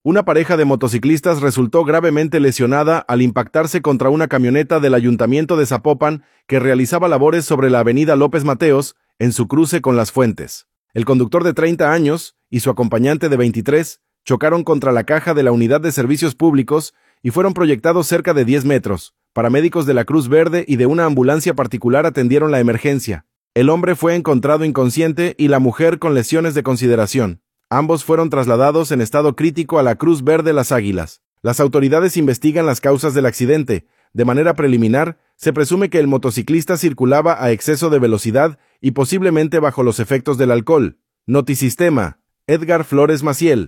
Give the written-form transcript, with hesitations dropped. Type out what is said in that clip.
Una pareja de motociclistas resultó gravemente lesionada al impactarse contra una camioneta del Ayuntamiento de Zapopan que realizaba labores sobre la avenida López Mateos, en su cruce con Las Fuentes. El conductor de 30 años y su acompañante de 23 chocaron contra la caja de la Unidad de Servicios Públicos y fueron proyectados cerca de 10 metros. Paramédicos de la Cruz Verde y de una ambulancia particular atendieron la emergencia. El hombre fue encontrado inconsciente y la mujer con lesiones de consideración. Ambos fueron trasladados en estado crítico a la Cruz Verde Las Águilas. Las autoridades investigan las causas del accidente. De manera preliminar, se presume que el motociclista circulaba a exceso de velocidad y posiblemente bajo los efectos del alcohol. Notisistema. Edgar Flores Maciel.